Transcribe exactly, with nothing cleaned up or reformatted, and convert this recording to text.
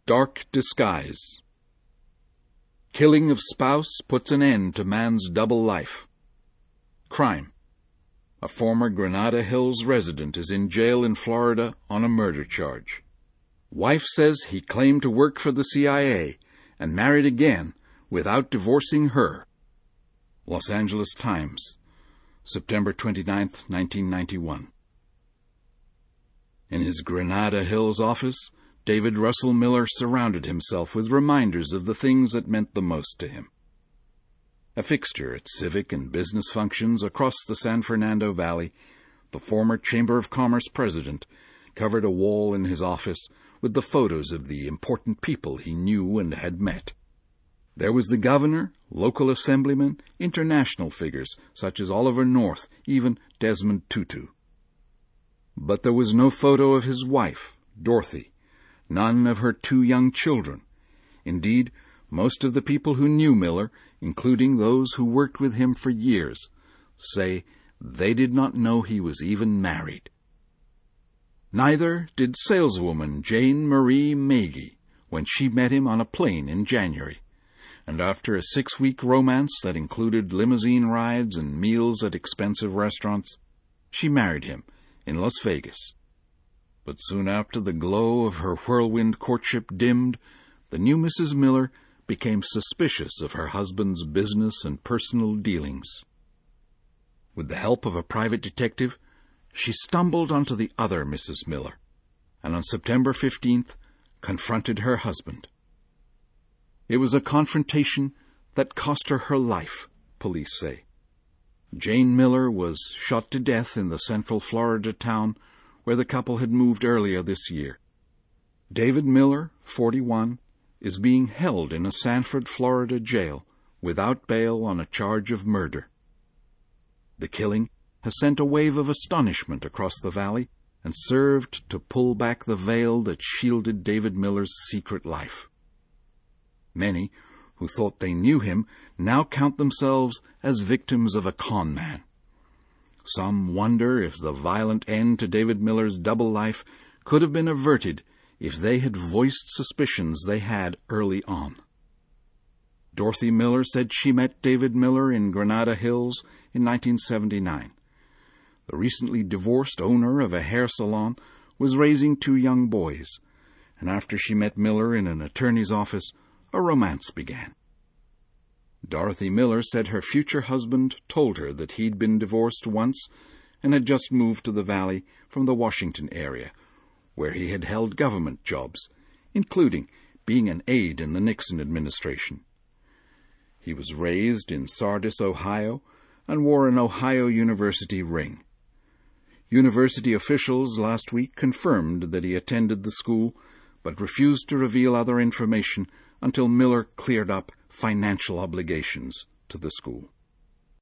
Dark disguise. Killing of spouse puts an end to man's double life. Crime. A former Granada Hills resident is in jail in Florida on a murder charge. Wife says he claimed to work for the C I A and married again without divorcing her. Los Angeles Times, September twenty-ninth, nineteen ninety-one. In his Granada Hills office, David Russell Miller surrounded himself with reminders of the things that meant the most to him. A fixture at civic and business functions across the San Fernando Valley, the former Chamber of Commerce president covered a wall in his office with the photos of the important people he knew and had met. There was the governor, local assemblymen, international figures such as Oliver North, even Desmond Tutu. But there was no photo of his wife, Dorothy, none of her two young children. Indeed, most of the people who knew Miller, including those who worked with him for years, say they did not know he was even married. Neither did saleswoman Jane Marie Magee when she met him on a plane in January, and after a six-week romance that included limousine rides and meals at expensive restaurants, she married him in Las Vegas. But soon after the glow of her whirlwind courtship dimmed, the new Missus Miller became suspicious of her husband's business and personal dealings. With the help of a private detective, she stumbled onto the other Missus Miller, and on September fifteenth confronted her husband. It was a confrontation that cost her her life, police say. Jane Miller was shot to death in the central Florida town where the couple had moved earlier this year. David Miller, forty-one, is being held in a Sanford, Florida jail without bail on a charge of murder. The killing has sent a wave of astonishment across the valley and served to pull back the veil that shielded David Miller's secret life. Many, who thought they knew him, now count themselves as victims of a con man. Some wonder if the violent end to David Miller's double life could have been averted if they had voiced suspicions they had early on. Dorothy Miller said she met David Miller in Granada Hills in nineteen seventy-nine. The recently divorced owner of a hair salon was raising two young boys, and after she met Miller in an attorney's office, a romance began. Dorothy Miller said her future husband told her that he'd been divorced once and had just moved to the valley from the Washington area, where he had held government jobs, including being an aide in the Nixon administration. He was raised in Sardis, Ohio, and wore an Ohio University ring. University officials last week confirmed that he attended the school, but refused to reveal other information until Miller cleared up financial obligations to the school.